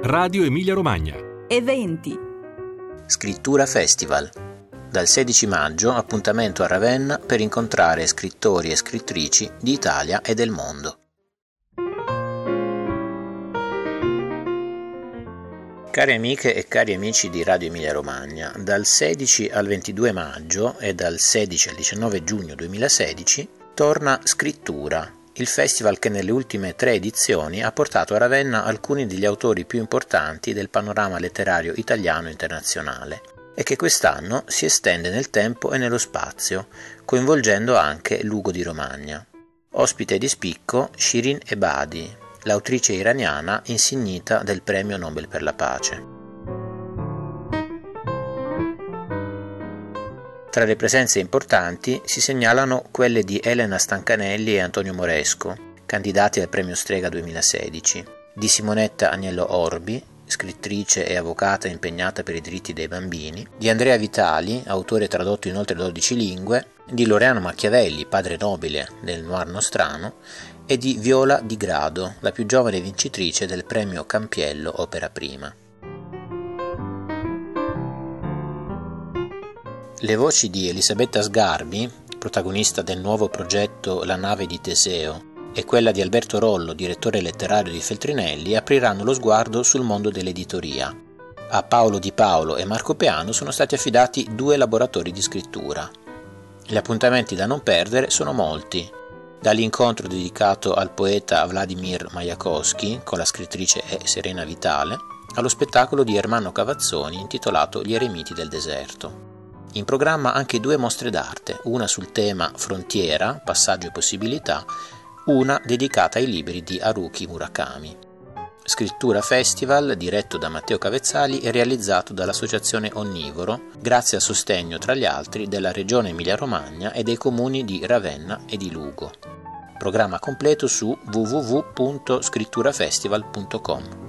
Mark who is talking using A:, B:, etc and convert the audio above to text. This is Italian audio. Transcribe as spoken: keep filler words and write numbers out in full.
A: Radio Emilia Romagna.
B: Eventi.
C: Scrittura Festival. Dal sedici maggio appuntamento a Ravenna per incontrare scrittori e scrittrici d'Italia e del mondo. Cari amiche e cari amici di Radio Emilia Romagna, dal sedici al ventidue maggio e dal sedici al diciannove giugno duemilasedici torna Scrittura, il festival che nelle ultime tre edizioni ha portato a Ravenna alcuni degli autori più importanti del panorama letterario italiano e internazionale e che quest'anno si estende nel tempo e nello spazio, coinvolgendo anche Lugo di Romagna. Ospite di spicco Shirin Ebadi, l'autrice iraniana insignita del Premio Nobel per la Pace. Tra le presenze importanti si segnalano quelle di Elena Stancanelli e Antonio Moresco, candidati al Premio Strega duemilasedici, di Simonetta Agnello Orbi, scrittrice e avvocata impegnata per i diritti dei bambini, di Andrea Vitali, autore tradotto in oltre dodici lingue, di Loreano Machiavelli, padre nobile del noir nostrano, e di Viola Di Grado, la più giovane vincitrice del premio Campiello Opera Prima. Le voci di Elisabetta Sgarbi, protagonista del nuovo progetto La nave di Teseo, e quella di Alberto Rollo, direttore letterario di Feltrinelli, apriranno lo sguardo sul mondo dell'editoria. A Paolo Di Paolo e Marco Peano sono stati affidati due laboratori di scrittura. Gli appuntamenti da non perdere sono molti, dall'incontro dedicato al poeta Vladimir Majakovskij con la scrittrice Serena Vitale, allo spettacolo di Ermanno Cavazzoni intitolato Gli eremiti del deserto. In programma anche due mostre d'arte, una sul tema Frontiera, passaggio e possibilità, una dedicata ai libri di Haruki Murakami. Scrittura Festival, diretto da Matteo Cavezzali e realizzato dall'Associazione Onnivoro, grazie al sostegno, tra gli altri, della Regione Emilia-Romagna e dei comuni di Ravenna e di Lugo. Programma completo su w w w punto scritturafestival punto com.